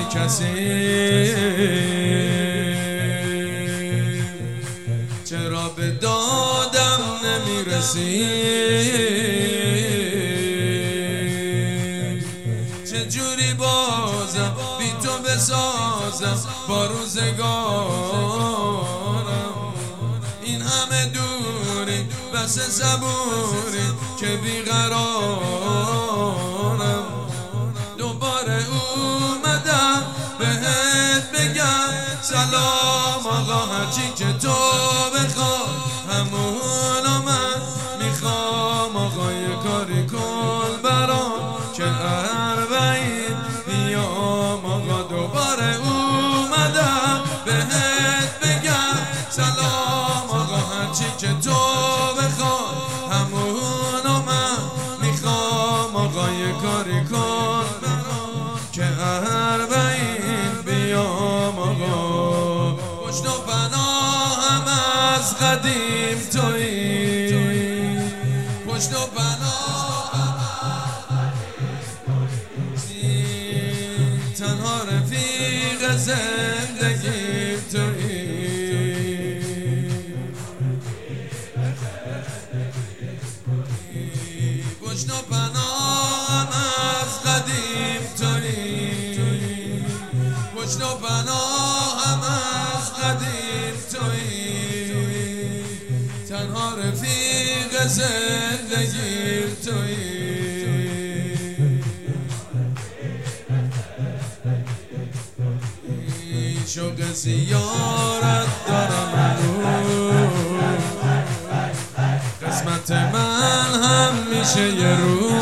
کسی چرا به دادم نمیرسی؟ چجوری بازم بی تو بسازم با روزگارم؟ این همه دوری بس صبوری که بیقرارم. دوباره اومدم بهت بگم سلام آقا، هرچی که تو بخوای همونو من میخوام. آقا یه کاری کن برام که اربعین بیام. آقا دوباره اومدم بهت بگم سلام آقا، هرچی که تو بخوای همونو من میخوام. آقا یه کاری کن برام که اربعین بیام. آقا پشت و پناهم از قدیم تویی، پشت و پناهم تنها رفیق زندگیم تویی. پشت و پناهم از قدیم تویی، پشت و پناهم از قدیم تویی. تنها رفیق زندگیم تویی. شوق زیارت دارم هنوز، قسمت من هم میشه یه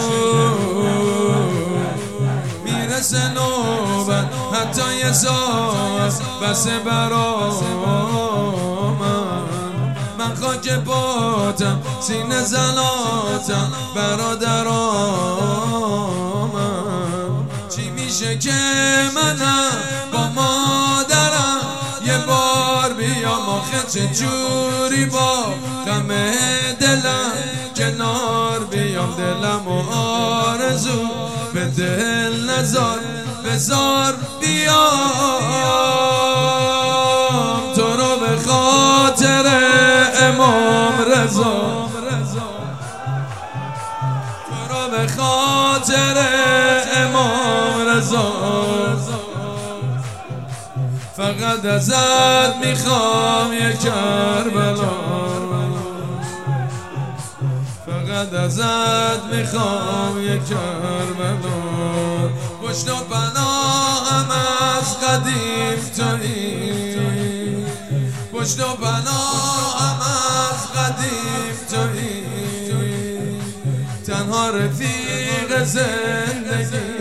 روز. میرسه نوبت حتی یه ساعت بسه برا من خاک پاتم سینه زناتم برادرام. چی میشه که منم با مادرم یه بار بیام؟ آخه چجوری با غم دلم کنار بیام؟ دلم و آرزو به دل نزار بزار بیام. تو رو به خاطر امام رضا، تو رو به خاطر امام رضا. فقط ازت میخوام یه کربلا، فقط ازت میخوام یه کربلا. پشت و پناهم از قدیم تویی، پشت و پناهم از قدیم تویی. تنها رفیق زندگی